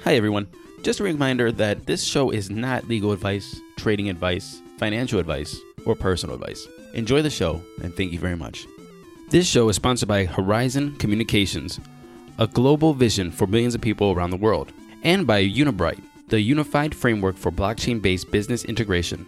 Hi everyone. Just a reminder that this show is not legal advice, trading advice, financial advice, or personal advice. Enjoy the show and thank you very much. This show is sponsored by Horizon Communications, a global vision for millions of people around the world, and by Unibright, the unified framework for blockchain-based business integration.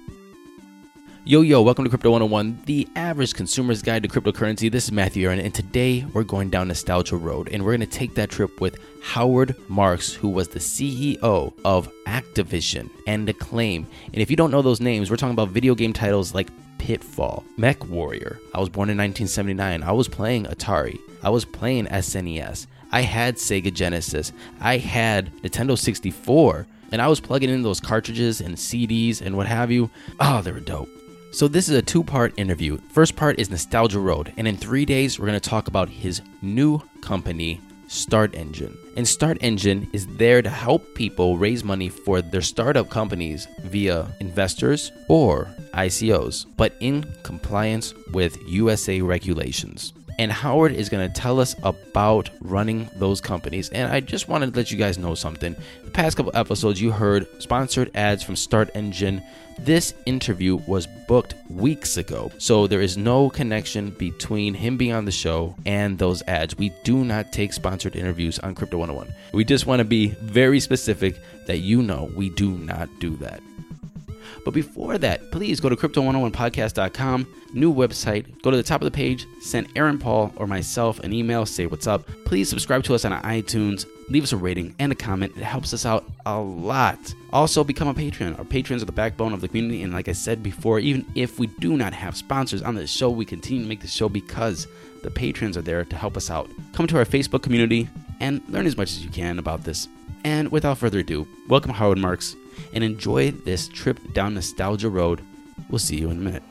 Yo, welcome to Crypto 101, the average consumer's guide to cryptocurrency. This is Matthew Aaron, and today we're going down nostalgia road, and we're going to take that trip with Howard Marks, who was the CEO of Activision and Acclaim. And if you don't know those names, we're talking about video game titles like Pitfall, Mech Warrior. I was born in 1979. I was playing Atari. I was playing SNES. I had Sega Genesis. I had Nintendo 64, and I was plugging in those cartridges and CDs and what have you. Oh, they were dope. So this is a two-part interview. First part is Nostalgia Road, and in 3 days, we're going to talk about his new company, Start Engine. And Start Engine is there to help people raise money for their startup companies via investors or ICOs, but in compliance with USA regulations. And Howard is going to tell us about running those companies. And I just wanted to let you guys know something. The past couple episodes, you heard sponsored ads from Start Engine. This interview was booked weeks ago, so there is no connection between him being on the show and those ads. We do not take sponsored interviews on Crypto 101. We just want to be very specific that you know we do not do that. But before that, please go to crypto101podcast.com, new website. Go to the top of the page, send Aaron Paul or myself an email, say what's up. Please subscribe to us on iTunes, leave us a rating and a comment. It helps us out a lot. Also, become a patron. Our patrons are the backbone of the community. And like I said before, even if we do not have sponsors on the show, we continue to make the show because the patrons are there to help us out. Come to our Facebook community and learn as much as you can about this. And without further ado, welcome Howard Marks and enjoy this trip down nostalgia road. We'll see you in a minute.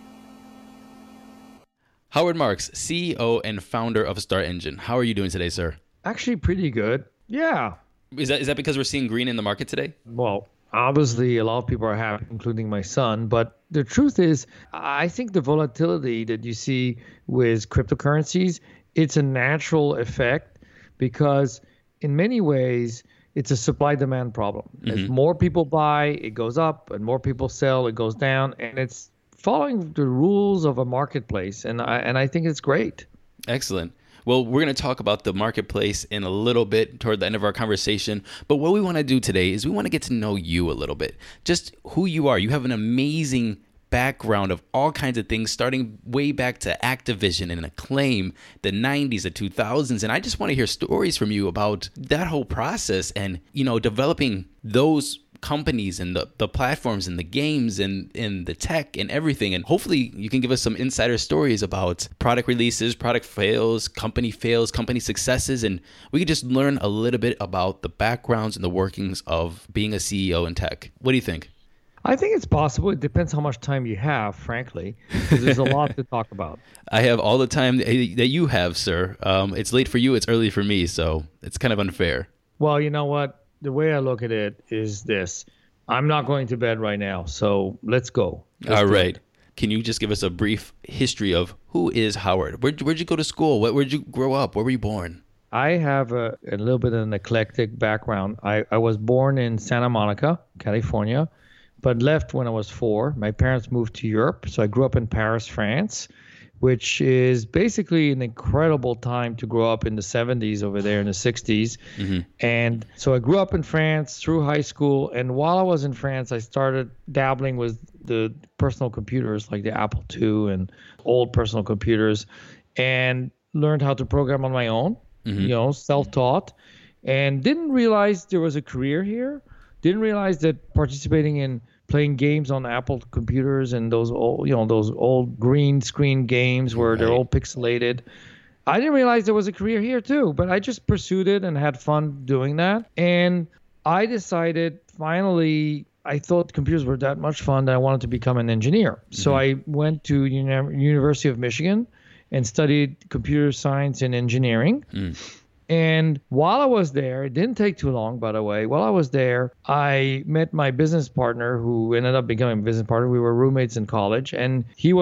Howard Marks, CEO and founder of Start Engine. How are you doing today, sir? Actually, pretty good. Yeah. Is that because we're seeing green in the market today? Well, obviously, a lot of people are happy, including my son. But the truth is, I think the volatility that you see with cryptocurrencies, it's a natural effect because in many ways, it's a supply-demand problem. As more people buy, it goes up, and more people sell, it goes down, and it's following the rules of a marketplace, and I think it's great. Excellent. Well, we're going to talk about the marketplace in a little bit toward the end of our conversation, but what we want to do today is we want to get to know you a little bit, just who you are. You have an amazing background of all kinds of things, starting way back to Activision and Acclaim, the 90s, the 2000s. And I just want to hear stories from you about that whole process and, you know, developing those companies and the platforms and the games and the tech and everything. And hopefully you can give us some insider stories about product releases, product fails, company successes. And we could just learn a little bit about the backgrounds and the workings of being a CEO in tech. What do you think? I think it's possible. It depends how much time you have, frankly, because there's a lot to talk about. I have all the time that you have, sir. It's late for you. It's early for me. So it's kind of unfair. Well, you know what? The way I look at it is this. I'm not going to bed right now. So let's go. All right. Can you just give us a brief history of who is Howard? Where'd you go to school? Where'd you grow up? Where were you born? I have a little bit of an eclectic background. I was born in Santa Monica, California, but left when I was 4. My parents moved to Europe, so I grew up in Paris, France, which is basically an incredible time to grow up in the 70s over there in the 60s. And so I grew up in France through high school, and while I was in France, I started dabbling with the personal computers like the Apple II and old personal computers and learned how to program on my own, you know, self-taught, and didn't realize there was a career here. Didn't realize that participating in playing games on Apple computers and those old green screen games where they're all pixelated. I didn't realize there was a career here too, but I just pursued it and had fun doing that. And I decided finally, I thought computers were that much fun that I wanted to become an engineer. So I went to University of Michigan and studied computer science and engineering. And while I was there, it didn't take too long, by the way. While I was there, I met my business partner who ended up becoming a business partner. We were roommates in college, and he was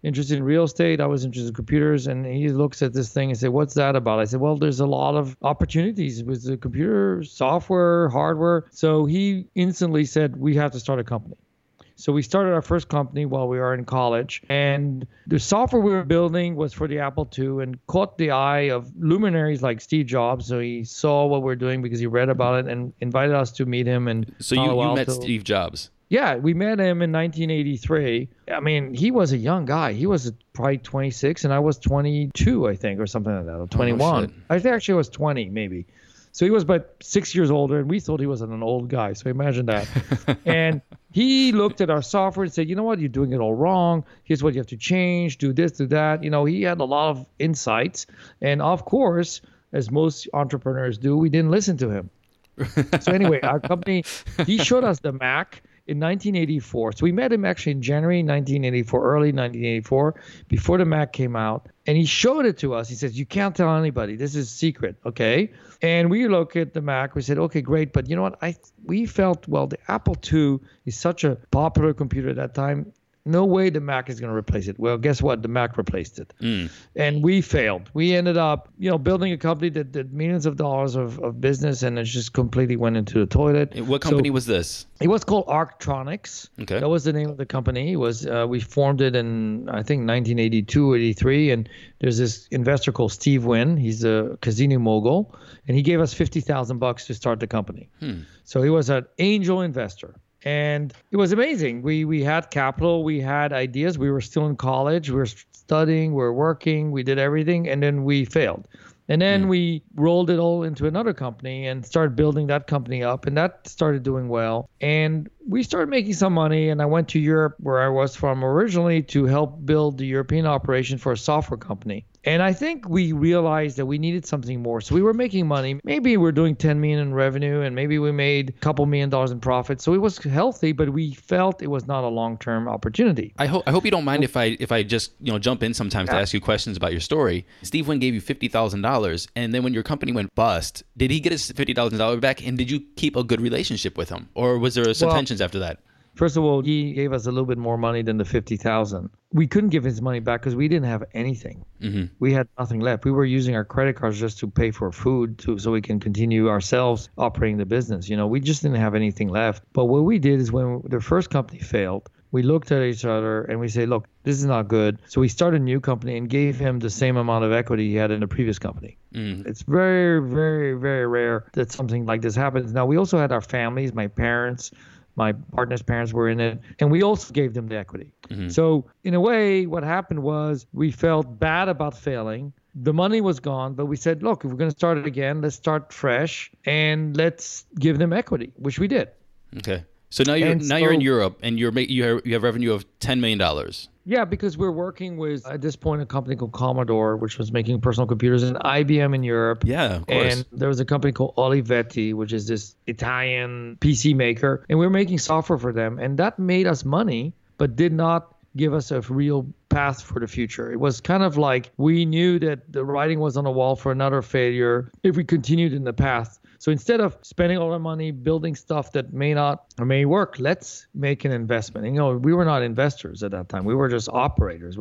interested in real estate. I was interested in computers. And he looks at this thing and said, what's that about? I said, well, there's a lot of opportunities with the computer, software, hardware. So he instantly said, we have to start a company. So we started our first company while we were in college, and the software we were building was for the Apple II and caught the eye of luminaries like Steve Jobs. So he saw what we're doing because he read about it and invited us to meet him. And so you met Steve Jobs? Yeah, we met him in 1983. I mean, he was a young guy. He was probably 26, and I was 22, I think, or something like that, or 21. Oh, I think actually I was 20, maybe. So he was about 6 years older, and we thought he was an old guy. So imagine that. And he looked at our software and said, you know what, you're doing it all wrong. Here's what you have to change, do this, do that. You know, he had a lot of insights. And of course, as most entrepreneurs do, we didn't listen to him. So anyway, our company, he showed us the Mac in 1984. So we met him actually in January 1984, early 1984, before the Mac came out. And he showed it to us. He says, you can't tell anybody. This is secret, okay? And we look at the Mac. We said, okay, great. But you know what? We felt, well, the Apple II is such a popular computer at that time. No way the Mac is going to replace it. Well, guess what? The Mac replaced it. And we failed. We ended up, building a company that did millions of dollars of business, and it just completely went into the toilet. What company was this? It was called Arctronics. Okay. That was the name of the company. It was we formed it in, I think, 1982, 83. And there's this investor called Steve Wynn. He's a casino mogul. And he gave us $50,000 to start the company. So he was an angel investor. And it was amazing. We had capital, we had ideas. We were still in college. We were studying, we were working, we did everything, and then we failed. And then we rolled it all into another company and started building that company up, and that started doing well. And we started making some money, and I went to Europe, where I was from originally, to help build the European operation for a software company. And I think we realized that we needed something more. So we were making money. Maybe we're doing 10 million in revenue, and maybe we made a couple $1 million in profit. So it was healthy, but we felt it was not a long-term opportunity. I hope you don't mind if I just jump in sometimes to ask you questions about your story. Steve Wynn gave you $50,000, and then when your company went bust, did he get his $50,000 back? And did you keep a good relationship with him, or was there some tensions after that? First of all, he gave us a little bit more money than the $50,000. We couldn't give his money back because we didn't have anything. We had nothing left. We were using our credit cards just to pay for food so we can continue ourselves operating the business. We just didn't have anything left. But what we did is when the first company failed, we looked at each other and we say, look, this is not good. So we started a new company and gave him the same amount of equity he had in the previous company. It's very, very, very rare that something like this happens. Now, we also had our families, my parents, my partner's parents were in it, and we also gave them the equity. So in a way, what happened was we felt bad about failing. The money was gone, but we said, look, if we're going to start it again, let's start fresh and let's give them equity, which we did. Okay. So now you're in Europe, and you have revenue of $10 million. Yeah, because we're working with, at this point, a company called Commodore, which was making personal computers, and IBM in Europe. Yeah, of course. And there was a company called Olivetti, which is this Italian PC maker, and we were making software for them. And that made us money, but did not give us a real path for the future. It was kind of like we knew that the writing was on the wall for another failure if we continued in the path. So instead of spending all our money building stuff that may not or may work, let's make an investment. And, we were not investors at that time. We were just operators.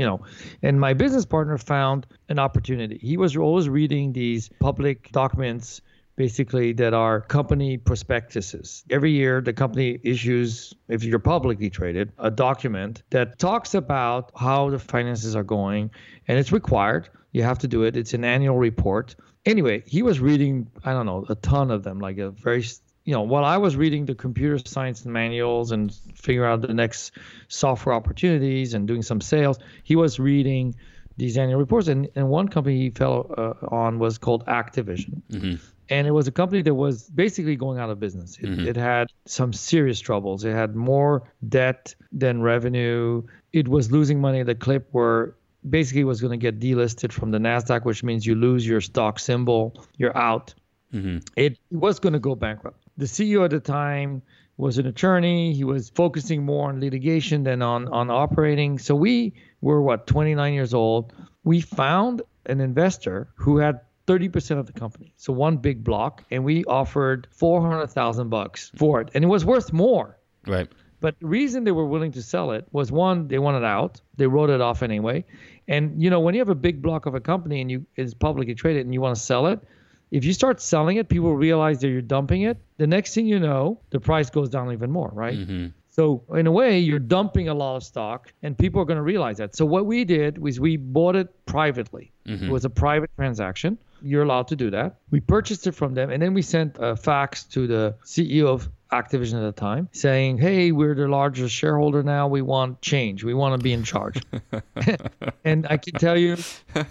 And my business partner found an opportunity. He was always reading these public documents, basically, that are company prospectuses. Every year, the company issues, if you're publicly traded, a document that talks about how the finances are going, and it's required. You have to do it. It's an annual report. Anyway, he was reading, I don't know, a ton of them, like a very, while I was reading the computer science manuals and figuring out the next software opportunities and doing some sales, he was reading these annual reports. And one company he fell on was called Activision. And it was a company that was basically going out of business. It had some serious troubles. It had more debt than revenue. It was losing money at a clip where basically was going to get delisted from the NASDAQ, which means you lose your stock symbol, you're out. It was going to go bankrupt. The CEO at the time was an attorney. He was focusing more on litigation than on operating. So we were, 29 years old. We found an investor who had 30% of the company. So one big block, and we offered $400,000 for it. And it was worth more. Right. But the reason they were willing to sell it was, one, they wanted out. They wrote it off anyway. And, when you have a big block of a company and it's publicly traded and you want to sell it, if you start selling it, people realize that you're dumping it. The next thing you know, the price goes down even more, right? Mm-hmm. So in a way, you're dumping a lot of stock, and people are going to realize that. So what we did was we bought it privately. Mm-hmm. It was a private transaction. You're allowed to do that. We purchased it from them, and then we sent a fax to the CEO of Activision at the time saying, hey, we're the largest shareholder now. We want change. We want to be in charge. And I can tell you,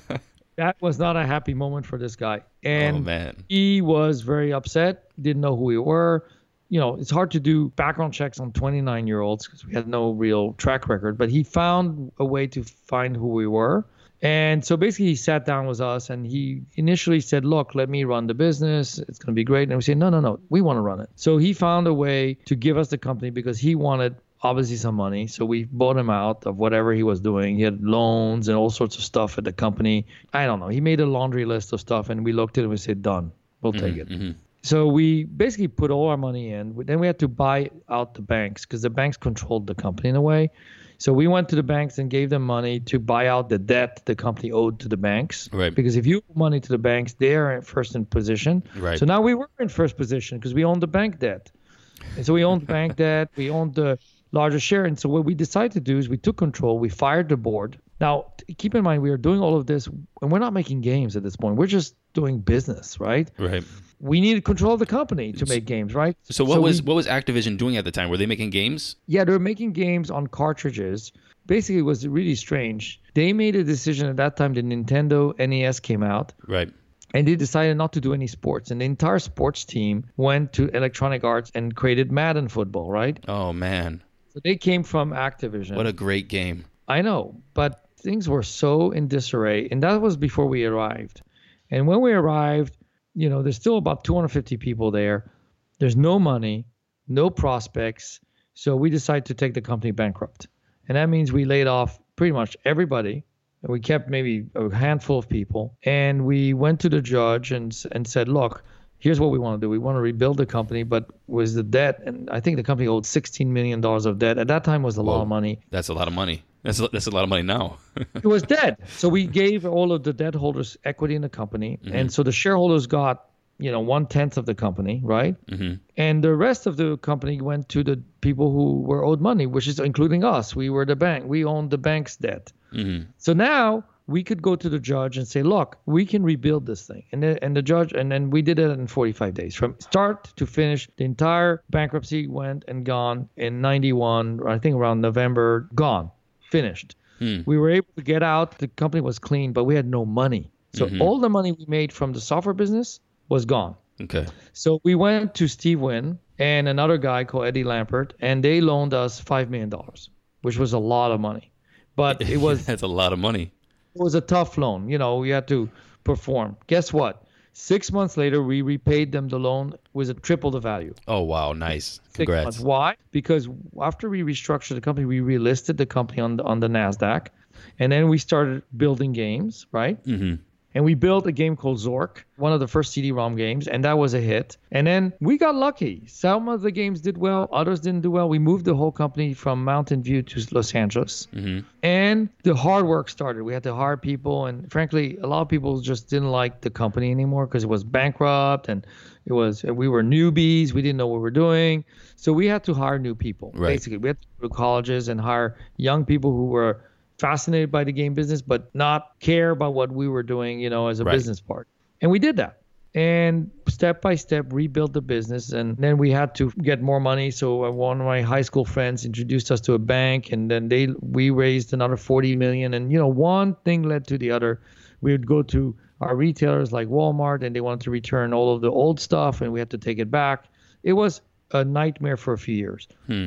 that was not a happy moment for this guy. And he was very upset, didn't know who we were. It's hard to do background checks on 29-year-olds because we had no real track record, but he found a way to find who we were. And so basically he sat down with us and he initially said, look, let me run the business. It's going to be great. And we said, no, we want to run it. So he found a way to give us the company because he wanted obviously some money. So we bought him out of whatever he was doing. He had loans and all sorts of stuff at the company. I don't know. He made a laundry list of stuff and we looked at it and we said, done. We'll take it. Mm-hmm. So we basically put all our money in. Then we had to buy out the banks because the banks controlled the company in a way. So we went to the banks and gave them money to buy out the debt the company owed to the banks. Right. Because if you owe money to the banks, they are first in position. Right. So now we were in first position because we owned the bank debt. And so we owned bank debt. We owned the largest share. And so what we decided to do is we took control. We fired the board. Now, keep in mind, we are doing all of this, and we're not making games at this point. We're just doing business, right? Right. We needed control of the company to make games, right? So what was Activision doing at the time? Were they making games? Yeah, they were making games on cartridges. Basically, it was really strange. They made a decision at that time. The Nintendo NES came out. Right. And they decided not to do any sports. And the entire sports team went to Electronic Arts and created Madden Football, right? Oh, man. So they came from Activision. What a great game. I know, but things were so in disarray. And that was before we arrived. And when we arrived, there's still about 250 people there. There's no money, no prospects. So we decided to take the company bankrupt. And that means we laid off pretty much everybody. And we kept maybe a handful of people. And we went to the judge and said, look, here's what we want to do. We want to rebuild the company, but with the debt, and I think the company owed $16 million of debt. At that time was a lot of money. That's a lot of money. That's a lot of money now. It was dead. So we gave all of the debt holders equity in the company. Mm-hmm. And so the shareholders got, 1/10 of the company, right? Mm-hmm. And the rest of the company went to the people who were owed money, which is including us. We were the bank. We owned the bank's debt. Mm-hmm. So now we could go to the judge and say, look, we can rebuild this thing. And the judge, and then we did it in 45 days. From start to finish, the entire bankruptcy went and gone in 91, I think around November, gone. Finished. We were able to get out. The company was clean, but we had no money. So all the money we made from the software business was gone. Okay. So we went to Steve Wynn and another guy called Eddie Lampert, and they loaned us $5 million, which was a lot of money. But it was that's a lot of money. It was a tough loan. We had to perform. Guess what? 6 months later, we repaid them the loan with a triple the value. Oh, wow. Nice. Congrats. Why? Because after we restructured the company, we relisted the company on the NASDAQ. And then we started building games, right? Mm-hmm. And we built a game called Zork, one of the first CD-ROM games, and that was a hit. And then we got lucky. Some of the games did well, others didn't do well. We moved the whole company from Mountain View to Los Angeles. Mm-hmm. And the hard work started. We had to hire people, and frankly, a lot of people just didn't like the company anymore because it was bankrupt, and we were newbies. We didn't know what we were doing. So we had to hire new people. Right. Basically, we had to go to colleges and hire young people who were fascinated by the game business, but not care about what we were doing, as a business part. And we did that. And step by step, rebuilt the business. And then we had to get more money. So one of my high school friends introduced us to a bank, and then we raised another $40 million. And, one thing led to the other. We would go to our retailers like Walmart, and they wanted to return all of the old stuff, and we had to take it back. It was a nightmare for a few years.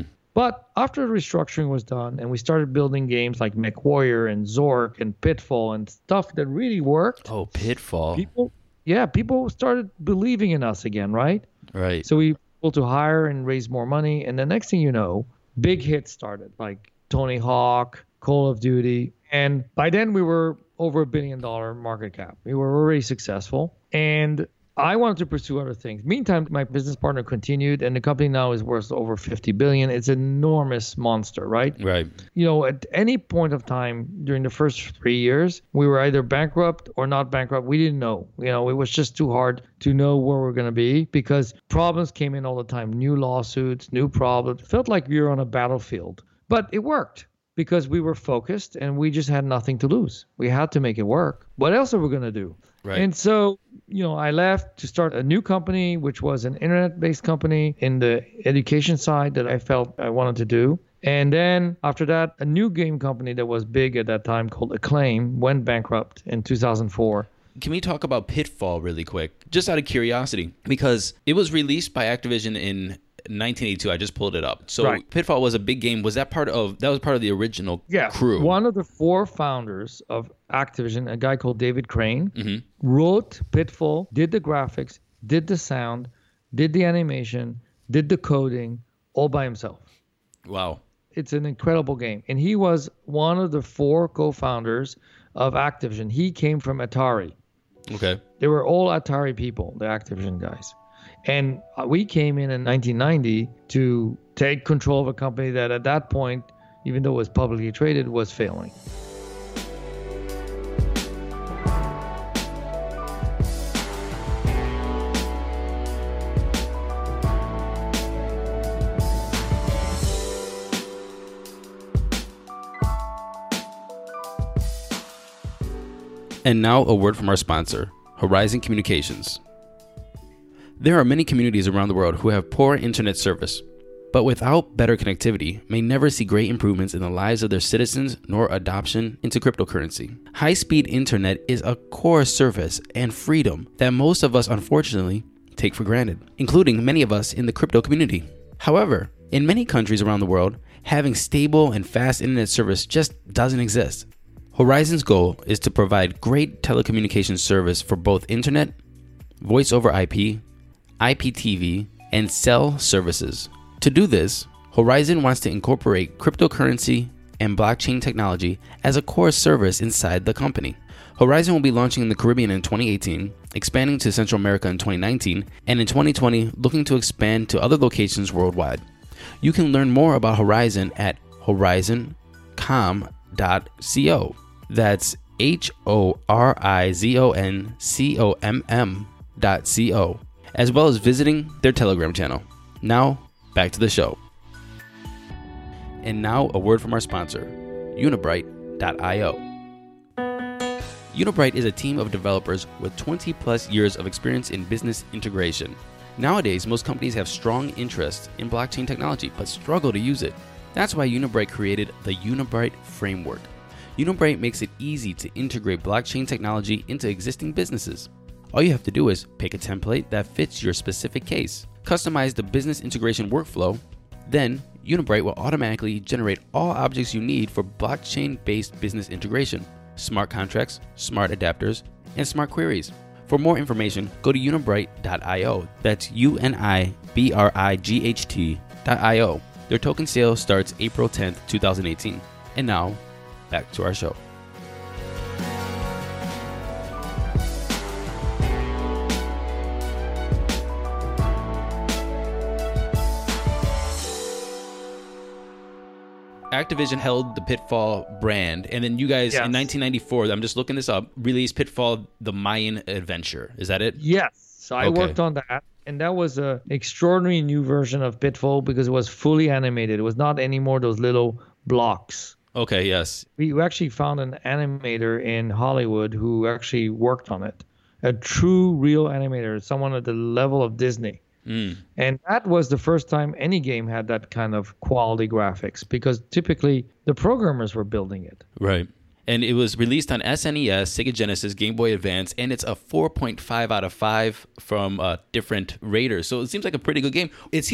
But after the restructuring was done and we started building games like MechWarrior and Zork and Pitfall and stuff that really worked. Oh, Pitfall. People started believing in us again, right? Right. So we were able to hire and raise more money. And the next thing you know, big hits started like Tony Hawk, Call of Duty. And by then we were over $1 billion market cap. We were already successful. And I wanted to pursue other things. Meantime, my business partner continued, and the company now is worth over 50 billion. It's an enormous monster, right? Right. At any point of time during the first 3 years, we were either bankrupt or not bankrupt. We didn't know. It was just too hard to know where we're going to be because problems came in all the time. New lawsuits, new problems. It felt like we were on a battlefield, but it worked because we were focused and we just had nothing to lose. We had to make it work. What else are we going to do? Right. And so, I left to start a new company, which was an internet-based company in the education side that I felt I wanted to do. And then after that, a new game company that was big at that time called Acclaim went bankrupt in 2004. Can we talk about Pitfall really quick? Just out of curiosity, because it was released by Activision in 1982. I just pulled it up. So right. Pitfall was a big game. Was that part of the original crew? One of the 4 founders of Activision, a guy called David Crane, wrote Pitfall, did the graphics, did the sound, did the animation, did the coding, all by himself. Wow. It's an incredible game. And he was one of the 4 co-founders of Activision. He came from Atari. Okay. They were all Atari people, the Activision guys. And we came in 1990 to take control of a company that at that point, even though it was publicly traded, was failing. And now a word from our sponsor, Horizon Communications. There are many communities around the world who have poor internet service, but without better connectivity may never see great improvements in the lives of their citizens nor adoption into cryptocurrency. High-speed internet is a core service and freedom that most of us unfortunately take for granted, including many of us in the crypto community. However, in many countries around the world, having stable and fast internet service just doesn't exist. Horizon's goal is to provide great telecommunications service for both internet, voice over IP, IPTV, and cell services. To do this, Horizon wants to incorporate cryptocurrency and blockchain technology as a core service inside the company. Horizon will be launching in the Caribbean in 2018, expanding to Central America in 2019, and in 2020 looking to expand to other locations worldwide. You can learn more about Horizon at horizoncom.co. That's HORIZONCOMM.co, as well as visiting their Telegram channel. Now, back to the show. And now, a word from our sponsor, Unibright.io. Unibright is a team of developers with 20 plus years of experience in business integration. Nowadays, most companies have strong interest in blockchain technology, but struggle to use it. That's why Unibright created the Unibright Framework. Unibright makes it easy to integrate blockchain technology into existing businesses. All you have to do is pick a template that fits your specific case, customize the business integration workflow, then Unibright will automatically generate all objects you need for blockchain-based business integration, smart contracts, smart adapters, and smart queries. For more information, go to unibright.io. That's UNIBRIGHT.io. Their token sale starts April 10th, 2018. And now, back to our show. Activision held the Pitfall brand, and then you guys in 1994, I'm just looking this up, released Pitfall: The Mayan Adventure. Is that it? Yes. So I worked on that, and that was an extraordinary new version of Pitfall because it was fully animated. It was not anymore those little blocks. Okay, yes. We actually found an animator in Hollywood who actually worked on it. A true, real animator, someone at the level of Disney. And that was the first time any game had that kind of quality graphics because typically the programmers were building it. Right. And it was released on SNES, Sega Genesis, Game Boy Advance, and it's a 4.5 out of 5 from different raters. So it seems like a pretty good game.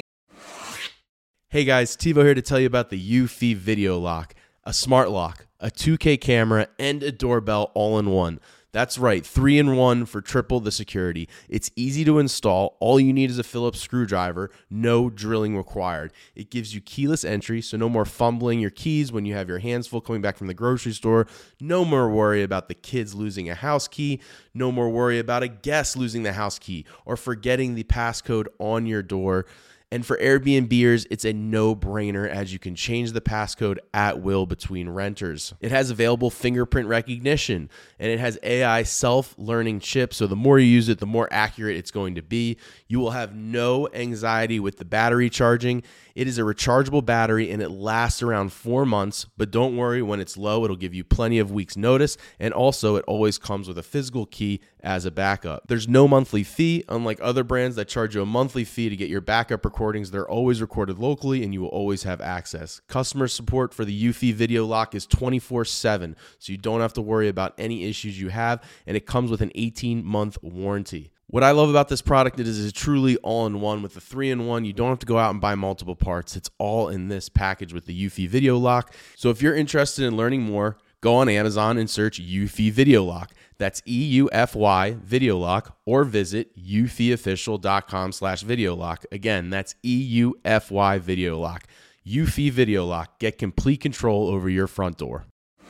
Hey guys, Tivo here to tell you about the Eufy Video Lock, a smart lock, a 2K camera, and a doorbell all in one. That's right, 3-in-1 for triple the security. It's easy to install. All you need is a Phillips screwdriver, no drilling required. It gives you keyless entry, so no more fumbling your keys when you have your hands full coming back from the grocery store. No more worry about the kids losing a house key. No more worry about a guest losing the house key or forgetting the passcode on your door. And for Airbnbers, it's a no-brainer as you can change the passcode at will between renters. It has available fingerprint recognition, and it has AI self-learning chips, so the more you use it, the more accurate it's going to be. You will have no anxiety with the battery charging. It is a rechargeable battery, and it lasts around 4 months, but don't worry, when it's low, it'll give you plenty of weeks' notice, and also it always comes with a physical key as a backup. There's no monthly fee, unlike other brands that charge you a monthly fee to get your backup recordings. They're always recorded locally, and you will always have access. Customer support for the Eufy Video Lock is 24/7, so you don't have to worry about any issues you have, and it comes with an 18-month warranty. What I love about this product is it's truly all-in-one. With the 3-in-1, you don't have to go out and buy multiple parts. It's all in this package with the Eufy Video Lock. So if you're interested in learning more, go on Amazon and search Eufy Video Lock. That's EUFY Video Lock, or visit eufyofficial.com/video lock. Again, that's EUFY Video Lock. Eufy Video Lock. Get complete control over your front door.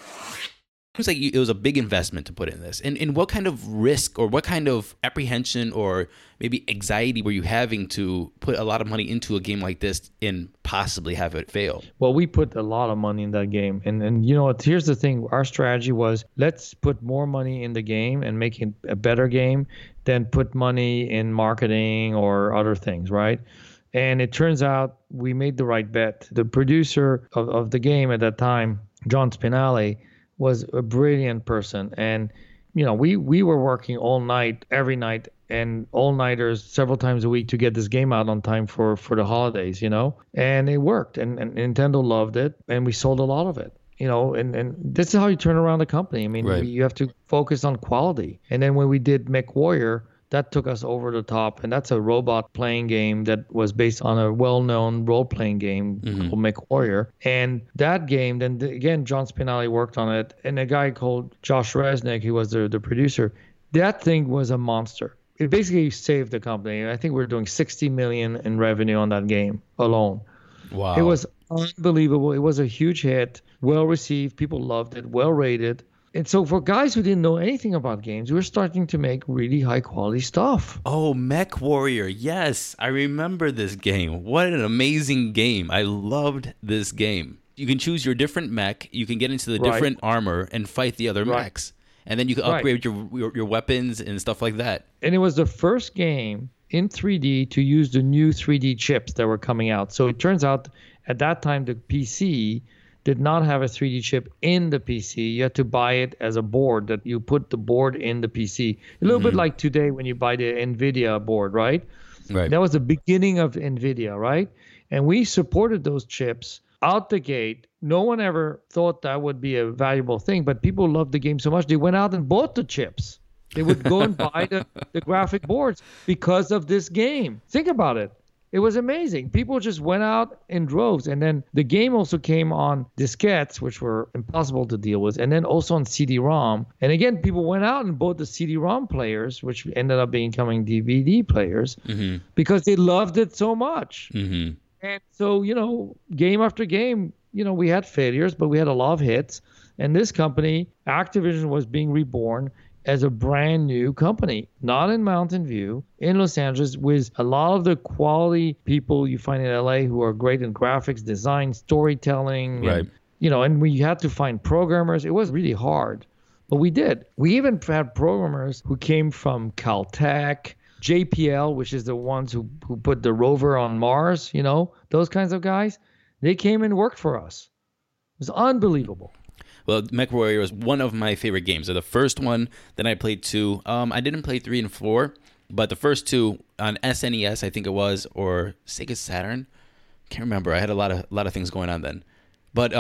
It was like it was a big investment to put in this. And what kind of risk or what kind of apprehension or maybe anxiety were you having to put a lot of money into a game like this and possibly have it fail? Well, we put a lot of money in that game. And you know what? Here's the thing. Our strategy was, let's put more money in the game and make it a better game than put money in marketing or other things, right? And it turns out we made the right bet. The producer of the game at that time, John Spinelli, was a brilliant person. And, you know, we were working all night, every night, and all-nighters several times a week to get this game out on time for the holidays, you know. And it worked, and Nintendo loved it, and we sold a lot of it. You know, and this is how you turn around a company. I mean, right. You have to focus on quality. And then when we did MechWarrior, that took us over the top, and that's a robot playing game that was based on a well-known role-playing game called MechWarrior. And that game, then again, John Spinelli worked on it, and a guy called Josh Resnick, who was the producer, that thing was a monster. It basically saved the company. I think we were doing $60 million in revenue on that game alone. Wow. It was unbelievable. It was a huge hit, well-received. People loved it, well-rated. And so for guys who didn't know anything about games, we were starting to make really high-quality stuff. Oh, MechWarrior. Yes, I remember this game. What an amazing game. I loved this game. You can choose your different mech. You can get into the different armor and fight the other mechs. And then you can upgrade your weapons and stuff like that. And it was the first game in 3D to use the new 3D chips that were coming out. So it turns out at that time the PC did not have a 3D chip in the PC. You had to buy it as a board, that you put the board in the PC. A little bit like today when you buy the NVIDIA board, right? Right. That was the beginning of NVIDIA, right? And we supported those chips out the gate. No one ever thought that would be a valuable thing, but people loved the game so much, they went out and bought the chips. They would go and buy the graphic boards because of this game. Think about it. It was amazing. People just went out in droves. And then the game also came on diskettes, which were impossible to deal with, and then also on CD-ROM. And again, people went out and bought the CD-ROM players, which ended up becoming DVD players, because they loved it so much. And so, you know, game after game, you know, we had failures, but we had a lot of hits. And this company, Activision, was being reborn as a brand new company, not in Mountain View, in Los Angeles, with a lot of the quality people you find in LA who are great in graphics, design, storytelling. Right. And, you know, and we had to find programmers. It was really hard, but we did. We even had programmers who came from Caltech, JPL, which is the ones who put the rover on Mars, you know, those kinds of guys. They came and worked for us. It was unbelievable. Well, MechWarrior was one of my favorite games. So the first one, then I played 2. I didn't play 3 and 4, but the first 2 on SNES, I think it was, or Sega Saturn. Can't remember. I had a lot of things going on then. But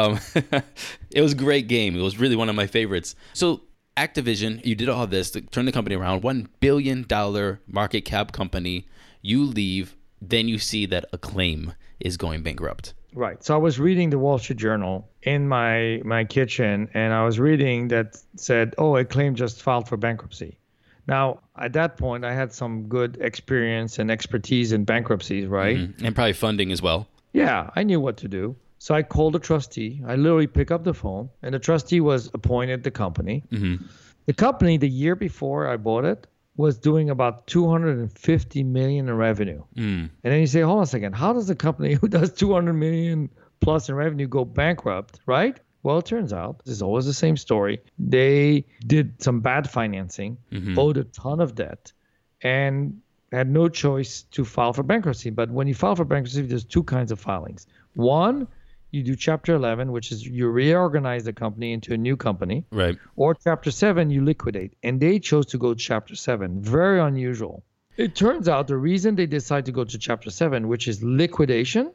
it was a great game. It was really one of my favorites. So Activision, you did all this to turn the company around. $1 billion market cap company. You leave, then you see that Acclaim is going bankrupt. Right. So I was reading the Wall Street Journal in my kitchen, and I was reading that said, "Oh, Acclaim just filed for bankruptcy." Now, at that point, I had some good experience and expertise in bankruptcies, right? Mm-hmm. And probably funding as well. Yeah, I knew what to do. So I called the trustee. I literally pick up the phone, and the trustee was appointed the company. Mm-hmm. The company, the year before I bought it, was doing about $250 million in revenue. And then you say, hold on a second, how does a company who does $200 million plus in revenue go bankrupt, right? Well, it turns out, this is always the same story. They did some bad financing, owed a ton of debt, and had no choice to file for bankruptcy. But when you file for bankruptcy, there's two kinds of filings. One, you do Chapter 11, which is you reorganize the company into a new company. Right. Or Chapter 7, you liquidate. And they chose to go Chapter 7. Very unusual. It turns out the reason they decide to go to Chapter 7, which is liquidation,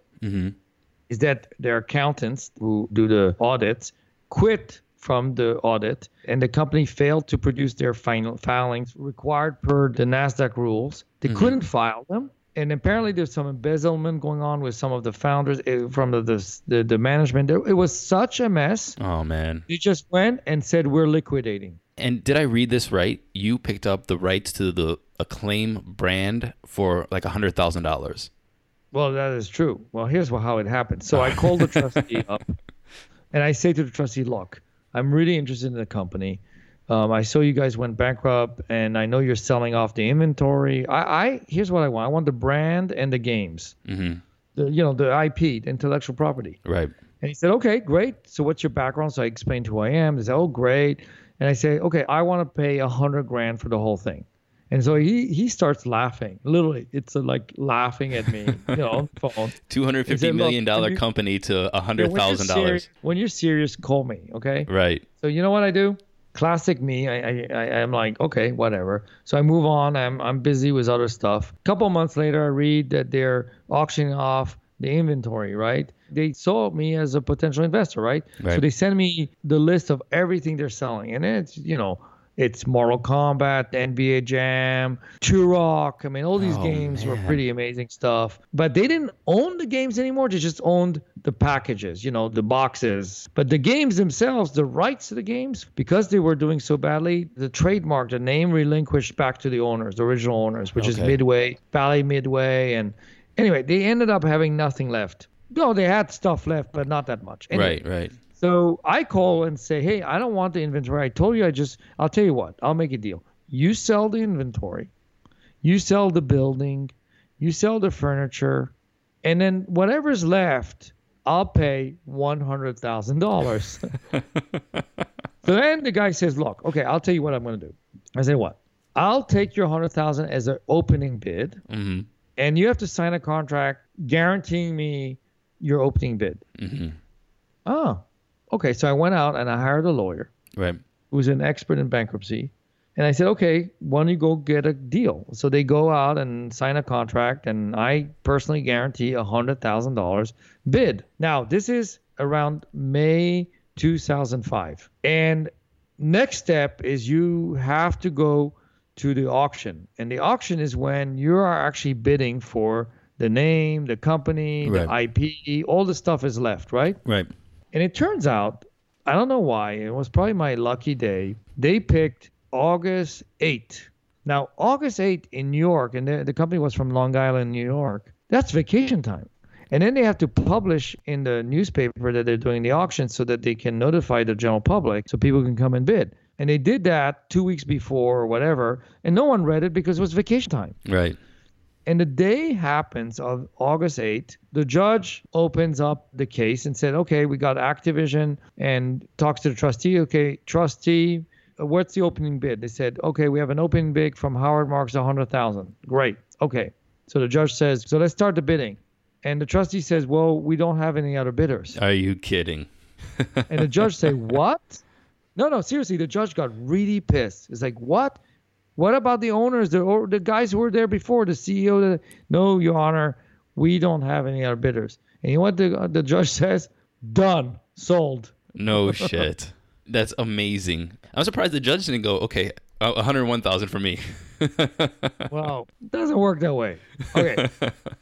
is that their accountants who do the audits quit from the audit, and the company failed to produce their final filings required per the NASDAQ rules. They couldn't file them. And apparently there's some embezzlement going on with some of the founders from the management. It was such a mess. Oh, man. They just went and said, we're liquidating. And did I read this right? You picked up the rights to the Acclaim brand for like $100,000. Well, that is true. Well, here's how it happened. So I called the trustee up, and I say to the trustee, look, I'm really interested in the company. I saw you guys went bankrupt, and I know you're selling off the inventory. Here's what I want. I want the brand and the games, the IP, the intellectual property. Right. And he said, okay, great. So what's your background? So I explained who I am. He said, oh, great. And I say, okay, I want to pay $100,000 for the whole thing. And so he starts laughing. Literally, it's like laughing at me, on the phone. $250 million company to $100,000. When you're serious, call me, okay? Right. So you know what I do? Classic me. I'm like, okay, whatever. So I move on. I'm busy with other stuff. A couple months later, I read that they're auctioning off the inventory, right? They saw me as a potential investor, right? So they send me the list of everything they're selling. And it's, it's Mortal Kombat, NBA Jam, Turok. I mean, all these games were pretty amazing stuff. But they didn't own the games anymore. They just owned the packages, the boxes. But the games themselves, the rights to the games, because they were doing so badly, the trademark, the name relinquished back to the owners, the original owners, which is Midway, Bally Midway. And anyway, they ended up having nothing left. No, they had stuff left, but not that much. Anyway, Right. So I call and say, hey, I don't want the inventory. I told you I'll tell you what, I'll make a deal. You sell the inventory, you sell the building, you sell the furniture, and then whatever's left, I'll pay $100,000. So then the guy says, look, okay, I'll tell you what I'm going to do. I say, what? I'll take your $100,000 as an opening bid, and you have to sign a contract guaranteeing me your opening bid. Oh, okay. So I went out and I hired a lawyer, right, who's an expert in bankruptcy. And I said, okay, why don't you go get a deal? So they go out and sign a contract, and I personally guarantee $100,000 bid. Now, this is around May 2005. And next step is you have to go to the auction. And the auction is when you are actually bidding for the name, the company, the IP, all the stuff is left, right? Right. And it turns out, I don't know why, it was probably my lucky day, they picked August 8th. Now, August 8th in New York, and the company was from Long Island, New York, that's vacation time. And then they have to publish in the newspaper that they're doing the auction so that they can notify the general public so people can come and bid. And they did that 2 weeks before or whatever, and no one read it because it was vacation time. Right. And the day happens of August 8th, the judge opens up the case and said, okay, we got Activision, and talks to the trustee. Okay, trustee, what's the opening bid? They said, okay, we have an opening bid from Howard Marks, $100,000. Great. Okay. So the judge says, so let's start the bidding. And the trustee says, well, we don't have any other bidders. Are you kidding? And the judge say, what? No, seriously, the judge got really pissed. It's like, what? What about the owners, the guys who were there before, the CEO? No, Your Honor, we don't have any other bidders. And you know what the judge says? Done. Sold. No shit. That's amazing. I'm surprised the judge didn't go, okay, 101,000 for me. Well, it doesn't work that way. Okay.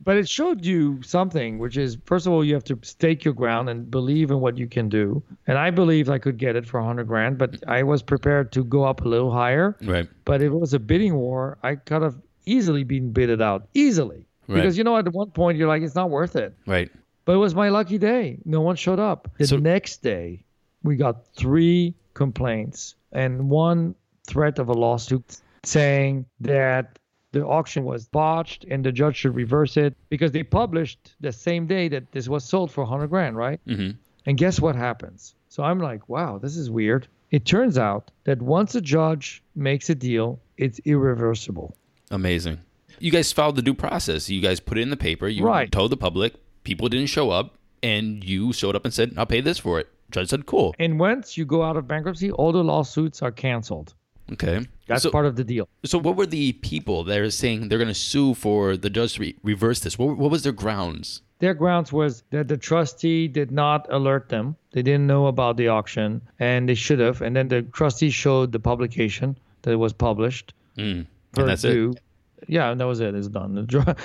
But it showed you something, which is, first of all, you have to stake your ground and believe in what you can do. And I believed I could get it for 100 grand, but I was prepared to go up a little higher. Right. But if it was a bidding war, I could have easily been bidded out. Easily. Right. Because, at one point, you're like, it's not worth it. Right. But it was my lucky day. No one showed up. The next day, we got 3 complaints and 1 threat of a lawsuit saying that the auction was botched and the judge should reverse it because they published the same day that this was sold for 100 grand, right? Mm-hmm. And guess what happens? So I'm like, wow, this is weird. It turns out that once a judge makes a deal, it's irreversible. Amazing. You guys followed the due process. You guys put it in the paper. You told the public. People didn't show up. And you showed up and said, I'll pay this for it. Judge said, cool. And once you go out of bankruptcy, all the lawsuits are canceled. Okay. That's part of the deal. So what were the people that are saying they're going to sue for the judge to reverse this? What was their grounds? Their grounds was that the trustee did not alert them. They didn't know about the auction, and they should have. And then the trustee showed the publication that it was published. And that's it? Yeah, and that was it. It's done.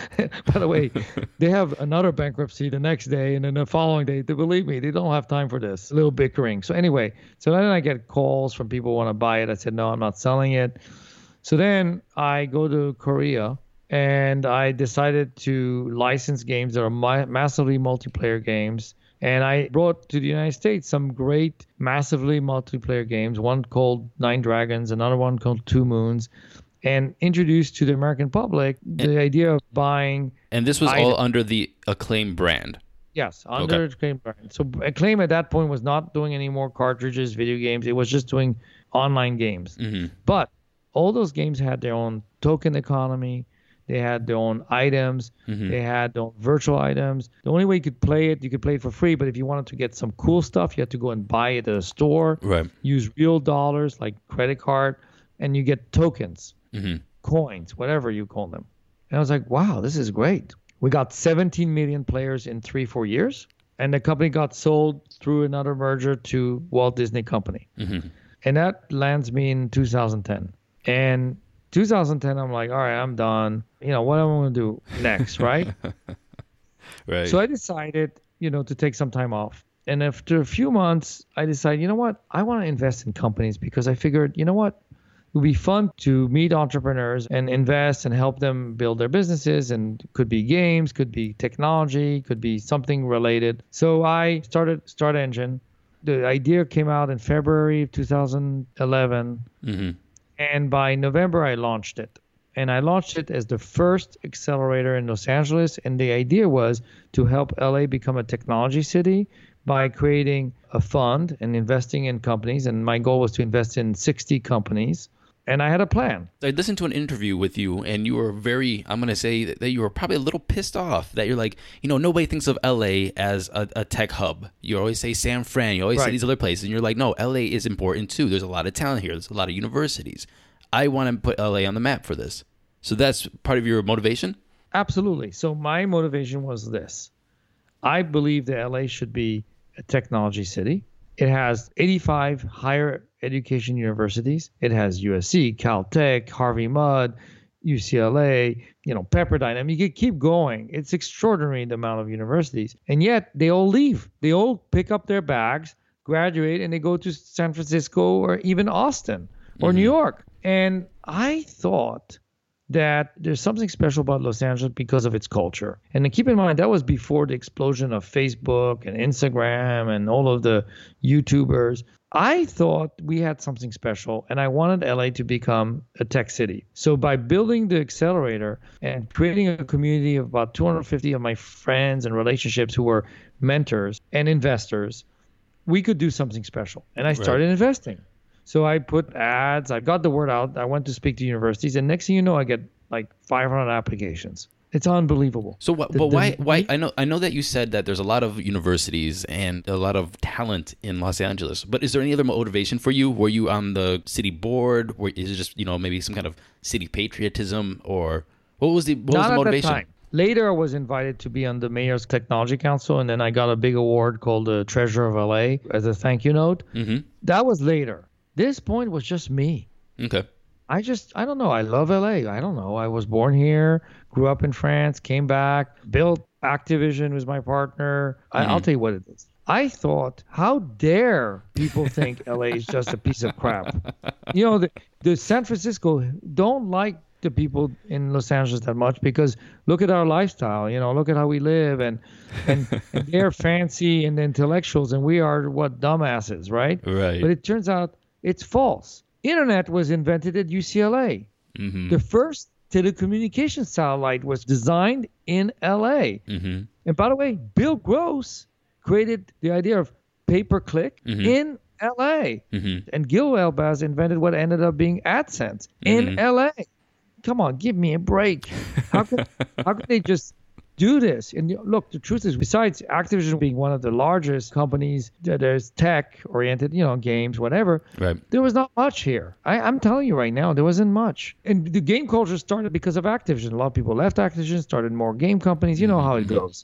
By the way, they have another bankruptcy the next day, and then the following day, believe me, they don't have time for this. A little bickering. So anyway, then I get calls from people who want to buy it. I said, no, I'm not selling it. So then I go to Korea, and I decided to license games that are massively multiplayer games. And I brought to the United States some great massively multiplayer games, one called Nine Dragons, another one called Two Moons, and introduced to the American public the idea of buying. And this was all under the Acclaim brand. Yes, under Acclaim brand. So Acclaim at that point was not doing any more cartridges, video games. It was just doing online games. Mm-hmm. But all those games had their own token economy. They had their own items. Mm-hmm. They had their own virtual items. The only way you could play it for free. But if you wanted to get some cool stuff, you had to go and buy it at a store. Right. Use real dollars like credit card, and you get tokens, coins, whatever you call them. And I was like, wow, this is great. We got 17 million players in 3-4 years, and the company got sold through another merger to Walt Disney Company. Mm-hmm. And that lands me in 2010. And 2010, I'm like, all right, I'm done. What am I going to do next, right? Right. So I decided, to take some time off. And after a few months, I decided, you know what? I want to invest in companies because I figured, you know what? It would be fun to meet entrepreneurs and invest and help them build their businesses. And could be games, could be technology, could be something related. So I started Start Engine. The idea came out in February of 2011. Mm-hmm. And by November, I launched it. And I launched it as the first accelerator in Los Angeles. And the idea was to help LA become a technology city by creating a fund and investing in companies. And my goal was to invest in 60 companies. And I had a plan. I listened to an interview with you, and you were I'm going to say that you were probably a little pissed off that you're like, nobody thinks of LA as a tech hub. You always say San Fran. You always say these other places. And you're like, no, LA is important too. There's a lot of talent here. There's a lot of universities. I want to put LA on the map for this. So that's part of your motivation? Absolutely. So my motivation was this. I believe that LA should be a technology city. It has 85 higher education universities. It has USC, Caltech, Harvey Mudd, UCLA, Pepperdine. I mean, you could keep going. It's extraordinary the amount of universities. And yet they all leave. They all pick up their bags, graduate, and they go to San Francisco or even Austin or New York. And I thought that there's something special about Los Angeles because of its culture. And then keep in mind, that was before the explosion of Facebook and Instagram and all of the YouTubers. I thought we had something special, and I wanted LA to become a tech city. So by building the accelerator and creating a community of about 250 of my friends and relationships who were mentors and investors, we could do something special. And I started investing. So I put ads, I got the word out, I went to speak to universities, and next thing you know, I get like 500 applications. It's unbelievable. So why? I know that you said that there's a lot of universities and a lot of talent in Los Angeles, but is there any other motivation for you? Were you on the city board? Or is it just, maybe some kind of city patriotism, or what was the motivation? At that time. Later, I was invited to be on the Mayor's Technology Council, and then I got a big award called the Treasure of LA as a thank you note. Mm-hmm. That was later. This point was just me. Okay. I don't know. I love LA. I don't know. I was born here, grew up in France, came back, built Activision was my partner. I'll tell you what it is. I thought, how dare people think LA is just a piece of crap? You know, the San Francisco don't like the people in Los Angeles that much because look at our lifestyle, you know, look at how we live and they're fancy and intellectuals and we are what, dumbasses, right? Right. But it turns out it's false. Internet was invented at UCLA. The first telecommunications satellite was designed in LA. And by the way, Bill Gross created the idea of pay-per-click in LA. And Gil Elbaz invented what ended up being AdSense in LA. Come on, give me a break. How could they just do this? And look, the truth is, besides Activision being one of the largest companies that is tech-oriented, you know, games, whatever, there was not much here. I'm telling you right now, there wasn't much. And the game culture started because of Activision. A lot of people left Activision, started more game companies. You know how it goes.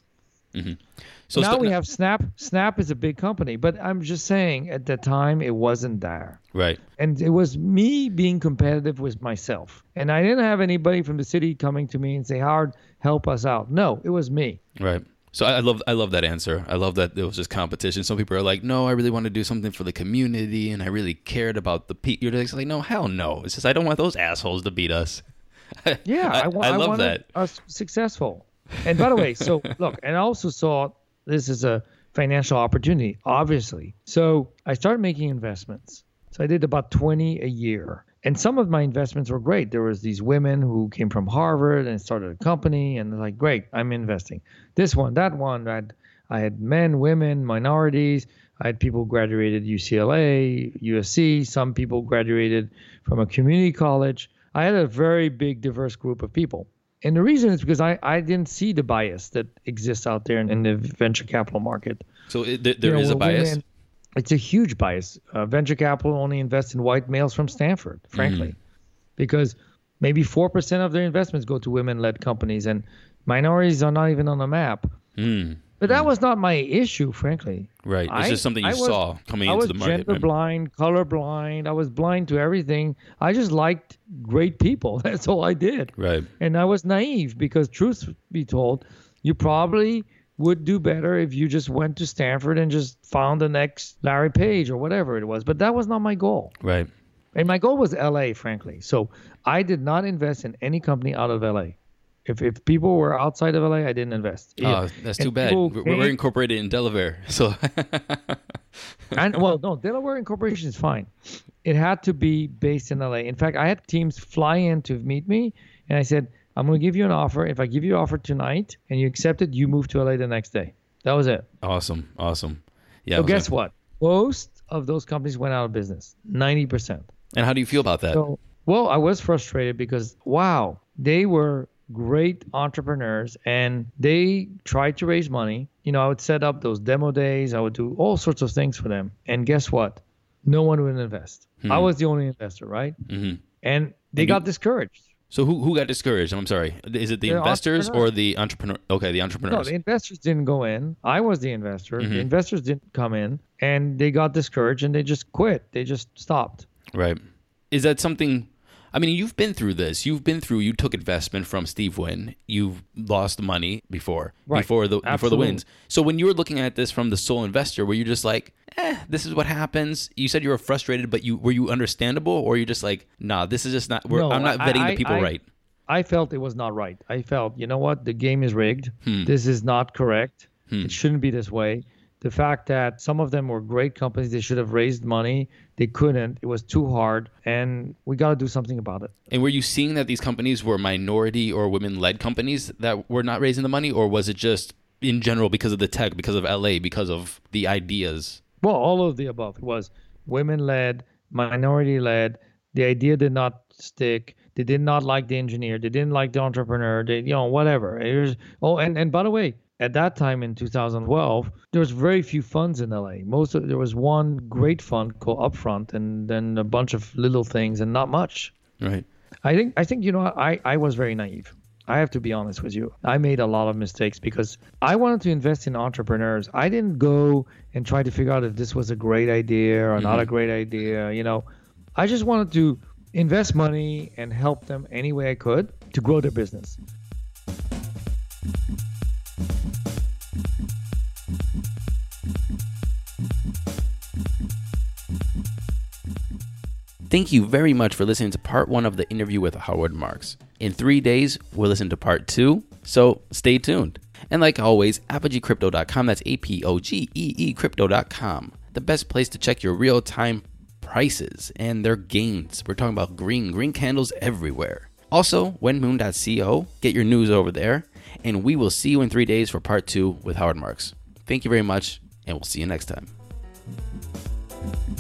So now we have Snap. Snap is a big company, but I'm just saying at the time it wasn't there. Right. And it was me being competitive with myself. And I didn't have anybody from the city coming to me and say, Howard, help us out. No, it was me. Right. So I love that answer. I love that it was just competition. Some people are like, no, I really want to do something for the community and I really cared about the people. You're just like, no, hell no. It's just I don't want those assholes to beat us. Yeah, I love that. Us successful. And by the way, so look, and I also saw this is a financial opportunity, obviously. So I started making investments. So I did about 20 a year. And some of my investments were great. There was these women who came from Harvard and started a company and they're like, great, I'm investing. This one, that one. I had men, women, minorities. I had people who graduated UCLA, USC. Some people graduated from a community college. I had a very big, diverse group of people. And the reason is because I didn't see the bias that exists out there in the venture capital market. So there is a bias? It's a huge bias. Venture capital only invests in white males from Stanford, frankly, because maybe 4% of their investments go to women-led companies, and minorities are not even on the map. But that was not my issue, frankly. Right. It's just something you saw coming into the market. I was gender blind, color blind. I was blind to everything. I just liked great people. That's all I did. Right. And I was naive because, truth be told, you probably would do better if you just went to Stanford and just found the next Larry Page or whatever it was. But that was not my goal. Right. And my goal was LA, frankly. So I did not invest in any company out of LA. If people were outside of LA, I didn't invest. Oh, that's too bad. We're incorporated in Delaware, so. Well, no, Delaware incorporation is fine. It had to be based in LA. In fact, I had teams fly in to meet me, and I said, I'm going to give you an offer. If I give you an offer tonight and you accept it, you move to LA the next day. That was it. Awesome. Yeah. So guess what? Most of those companies went out of business, 90%. And how do you feel about that? So, well, I was frustrated because, wow, they were great entrepreneurs and they tried to raise money. You know, I would set up those demo days. I would do all sorts of things for them. And guess what? No one would invest. I was the only investor, right? And they got discouraged. So who got discouraged? I'm sorry. Is it the investors or the entrepreneur? Okay, the entrepreneurs. No, the investors didn't go in. I was the investor. The investors didn't come in and they got discouraged and they just quit. They just stopped. Right. Is that something... I mean, you've been through this. You took investment from Steve Wynn. You've lost money before the wins. So when you were looking at this from the sole investor, were you just like, this is what happens? You said you were frustrated, but were you understandable, or you're just like, nah, this is just not. I'm not vetting the people right. I felt it was not right. I felt, you know what, the game is rigged. This is not correct. It shouldn't be this way. The fact that some of them were great companies, they should have raised money. They couldn't. It was too hard. And we got to do something about it. And were you seeing that these companies were minority or women-led companies that were not raising the money? Or was it just in general because of the tech, because of LA, because of the ideas? Well, all of the above. It was women-led, minority-led. The idea did not stick. They did not like the engineer. They didn't like the entrepreneur. They, whatever. And by the way, at that time in 2012, there was very few funds in LA. There was one great fund called Upfront, and then a bunch of little things, and not much. Right. I think I was very naive. I have to be honest with you. I made a lot of mistakes because I wanted to invest in entrepreneurs. I didn't go and try to figure out if this was a great idea or not a great idea. I just wanted to invest money and help them any way I could to grow their business. Thank you very much for listening to part 1 of the interview with Howard Marks. In 3 days, we'll listen to part 2, so stay tuned. And like always, ApogeeCrypto.com, that's APOGEE Crypto.com, the best place to check your real-time prices and their gains. We're talking about green candles everywhere. Also, whenmoon.co, get your news over there, and we will see you in 3 days for part 2 with Howard Marks. Thank you very much, and we'll see you next time.